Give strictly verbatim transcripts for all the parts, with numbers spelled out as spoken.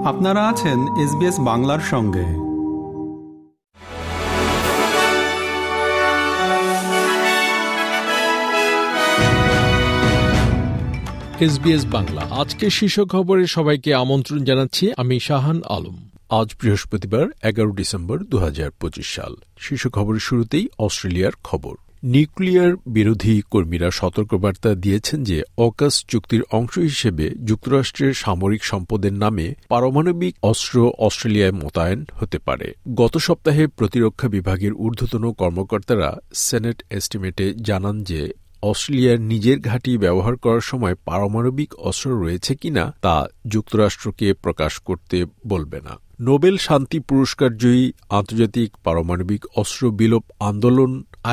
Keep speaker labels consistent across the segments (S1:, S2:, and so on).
S1: আপনারা আছেন এসবিএস বাংলার সঙ্গে।
S2: এসবিএস বাংলা আজকের শীর্ষ খবরে সবাইকে আমন্ত্রণ জানাচ্ছি। আমি শাহান আলম। আজ বৃহস্পতিবার এগারো ডিসেম্বর দু হাজার পঁচিশ সাল। শীর্ষ খবরের শুরুতেই অস্ট্রেলিয়ার খবর। নিউক্লিয়ার বিরোধী কর্মীরা সতর্কবার্তা দিয়েছেন যে অকাস চুক্তির অংশ হিসেবে যুক্তরাষ্ট্রের সামরিক সম্পদের নামে পারমাণবিক অস্ত্র অস্ট্রেলিয়ায় মোতায়েন হতে পারে। গত সপ্তাহে প্রতিরক্ষা বিভাগের ঊর্ধ্বতন কর্মকর্তারা সেনেট এস্টিমেটে জানান যে অস্ট্রেলিয়ার নিজের ঘাঁটি ব্যবহার করার সময় পারমাণবিক অস্ত্র রয়েছে কিনা তা যুক্তরাষ্ট্রকে প্রকাশ করতে বলবে না। নোবেল শান্তি পুরস্কার জয়ী আন্তর্জাতিক পারমাণবিক অস্ত্র বিলোপ আন্দোলন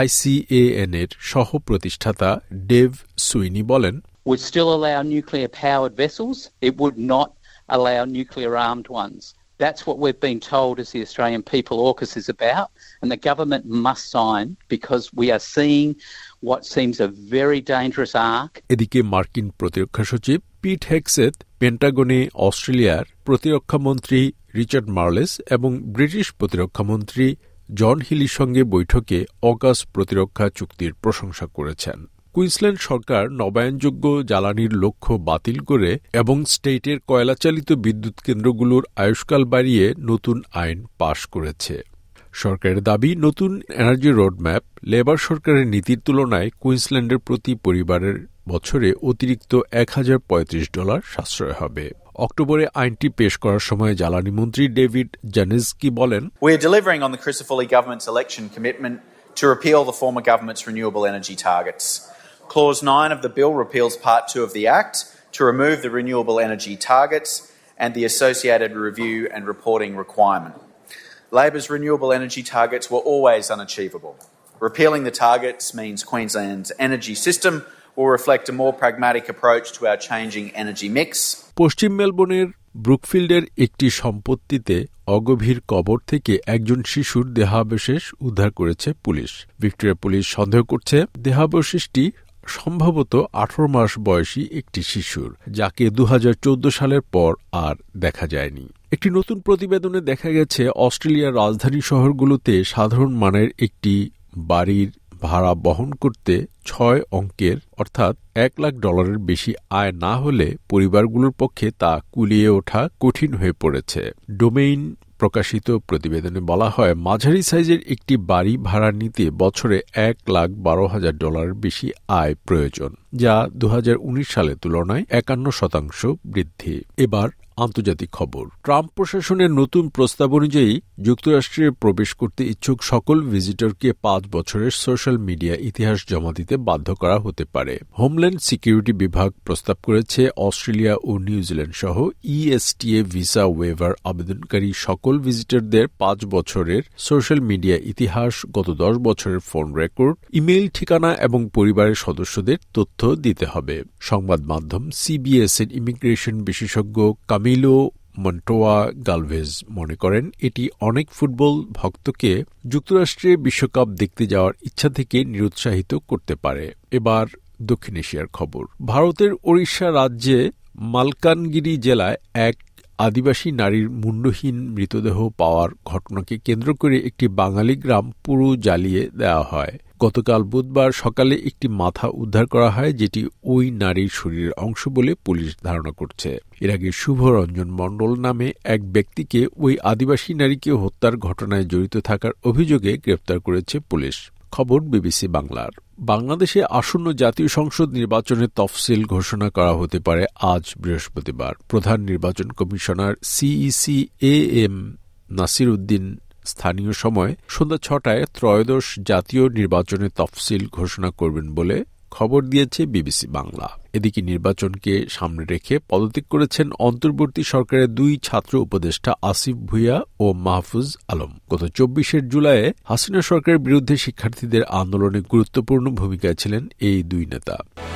S2: আইসিএএন এর সহ প্রতিষ্ঠাতা ডেভ সুইনি বলেন,
S3: would still allow nuclear powered vessels. It would not allow nuclear armed ones. That's what we've been told as the Australian people AUKUS is about, and the government must sign because we are seeing what seems a very dangerous arc.
S2: এদিকে মার্কিন প্রতিরক্ষা সচিব পিট Hegseth পেন্টাগনে অস্ট্রেলিয়ার প্রতিরক্ষা মন্ত্রী Richard Marles এবং British প্রতিরক্ষা মন্ত্রী জন হিলির সঙ্গে বৈঠকে অকাস প্রতিরক্ষা চুক্তির প্রশংসা করেছেন। কুইন্সল্যান্ড সরকার নবায়নযোগ্য জ্বালানির লক্ষ্য বাতিল করে এবং স্টেটের কয়লাচালিত বিদ্যুৎ কেন্দ্রগুলোর আয়ুষ্কাল বাড়িয়ে নতুন আইন পাশ করেছে। সরকারের দাবি, নতুন এনার্জি রোডম্যাপ লেবার সরকারের নীতির তুলনায় কুইন্সল্যান্ডের প্রতি পরিবারের বছরে অতিরিক্ত এক হাজার পঁয়ত্রিশ ডলার সাশ্রয় হবে। অক্টোবরে আইনটি পেশ করার সময় জ্বালানি মন্ত্রী ডেভিড জানেজকি বলেন,
S4: We are delivering on the Crisafulli government's election commitment to repeal the former government's renewable energy targets. Clause nine of the bill repeals Part two of the Act to remove the renewable energy targets and the associated review and reporting requirement. Labor's renewable energy targets were always unachievable. Repealing the targets means Queensland's energy system will reflect a more pragmatic approach to our changing energy mix.
S2: পশ্চিম মেলবোর্নের ব্রুকফিল্ডের একটি সম্পত্তিতে অগভীর কবর থেকে একজন শিশুর দেহাবশেষ উদ্ধার করেছে police. Victoria police সন্দেহ করছে দেহাবশেষটি সম্ভবত আঠারো মাস বয়সী একটি শিশুর, যাকে দু হাজার চোদ্দ সালের পর আর দেখা যায়নি। একটি নতুন প্রতিবেদনে দেখা গেছে অস্ট্রেলিয়ার রাজধানী শহরগুলোতে সাধারণ মানের একটি বাড়ির ভাড়া বহন করতে ছয় অঙ্কের অর্থাৎ এক লাখ ডলারের বেশি আয় না হলে পরিবারগুলোর পক্ষে তা কুলিয়ে ওঠা কঠিন হয়ে পড়েছে। ডোমেইন প্রকাশিত প্রতিবেদনে বলা হয়, মাঝারি সাইজের একটি বাড়ি ভাড়া নিতে বছরে এক লাখ বারো হাজার ডলারের বেশি আয় প্রয়োজন, যা দু হাজার উনিশ সালের তুলনায় একান্ন শতাংশ বৃদ্ধি। এবার আন্তর্জাতিক খবর। ট্রাম্প প্রশাসনের নতুন প্রস্তাব অনুযায়ী যুক্তরাষ্ট্রে প্রবেশ করতে ইচ্ছুক সকল ভিজিটরকে পাঁচ বছরের সোশ্যাল মিডিয়া ইতিহাস জমা দিতে বাধ্য করা হতে পারে। হোমল্যান্ড সিকিউরিটি বিভাগ প্রস্তাব করেছে অস্ট্রেলিয়া ও নিউজিল্যান্ড সহ ইএসটিএ ভিসা ওয়েভার আবেদনকারী সকল ভিজিটরদের পাঁচ বছরের সোশ্যাল মিডিয়া ইতিহাস, গত দশ বছরের ফোন রেকর্ড, ইমেইল ঠিকানা এবং পরিবারের সদস্যদের তথ্য দিতে হবে। সংবাদ মাধ্যম সিবিএস এর ইমিগ্রেশন বিশেষজ্ঞ কামিলো মন্টোয়া গালভেজ মনে করেন, এটি অনেক ফুটবল ভক্তকে যুক্তরাষ্ট্রে বিশ্বকাপ দেখতে যাওয়ার ইচ্ছা থেকে নিরুৎসাহিত করতে পারে। এবার দক্ষিণ এশিয়ার খবর। ভারতের ওড়িশা রাজ্যে মালকানগিরি জেলায় এক আদিবাসী নারীর মুন্ডহীন মৃতদেহ পাওয়ার ঘটনাকে কেন্দ্র করে একটি বাঙালি গ্রাম পুরো জ্বালিয়ে দেওয়া হয়। গতকাল বুধবার সকালে একটি মাথা উদ্ধার করা হয়, যেটি ওই নারীর শরীরের অংশ বলে পুলিশ ধারণা করছে। এর আগে শুভ রঞ্জন মণ্ডল নামে এক ব্যক্তিকে ওই আদিবাসী নারীকে হত্যার ঘটনায় জড়িত থাকার অভিযোগে গ্রেফতার করেছে পুলিশ। খবর বিবিসি বাংলার। বাংলাদেশে আসন্ন জাতীয় সংসদ নির্বাচনের তফসিল ঘোষণা করা হতে পারে আজ বৃহস্পতিবার। প্রধান নির্বাচন commissioner CEC A M Nasir Uddin স্থানীয় সময় সন্ধ্যা ছটায় ত্রয়োদশ জাতীয় নির্বাচনের তফসিল ঘোষণা করবেন বলে খবর দিয়েছে বিবিসি বাংলা। এদিকে নির্বাচনকে সামনে রেখে পদত্যাগ করেছেন অন্তর্বর্তী সরকারের দুই ছাত্র উপদেষ্টা আসিফ ভুঁইয়া ও মাহফুজ আলম। গত চব্বিশের জুলাইয়ে হাসিনা সরকারের বিরুদ্ধে শিক্ষার্থীদের আন্দোলনে গুরুত্বপূর্ণ ভূমিকায় ছিলেন এই দুই নেতা।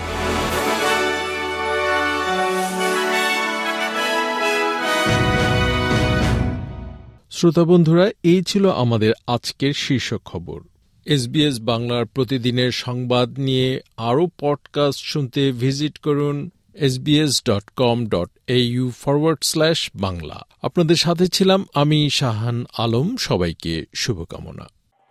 S2: শ্রোতা বন্ধুরা, এই ছিল আমাদের আজকের শীর্ষ খবর। এসবিএস বাংলার প্রতিদিনের সংবাদ নিয়ে আরও পডকাস্ট শুনতে ভিজিট করুন sbs.com.au forward slash বাংলা। আপনাদের সাথে ছিলাম আমি শাহান আলম। সবাইকে শুভকামনা।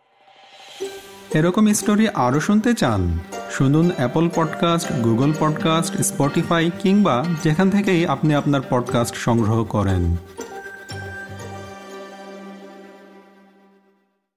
S1: এরকম স্টোরি আরও শুনতে চান? শুনুন Apple podcast, Google podcast, Spotify কিংবা যেখান থেকেই আপনি আপনার পডকাস্ট সংগ্রহ করেন।